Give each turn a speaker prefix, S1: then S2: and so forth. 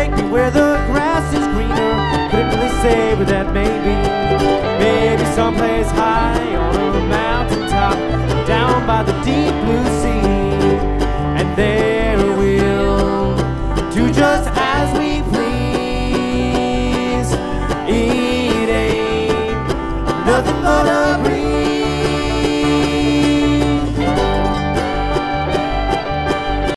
S1: take me where the grass is greener. Couldn't really say where that may be. Maybe someplace high on a mountaintop, down by the deep blue sea. And there we'll do just as we please. It ain't nothing but a breeze.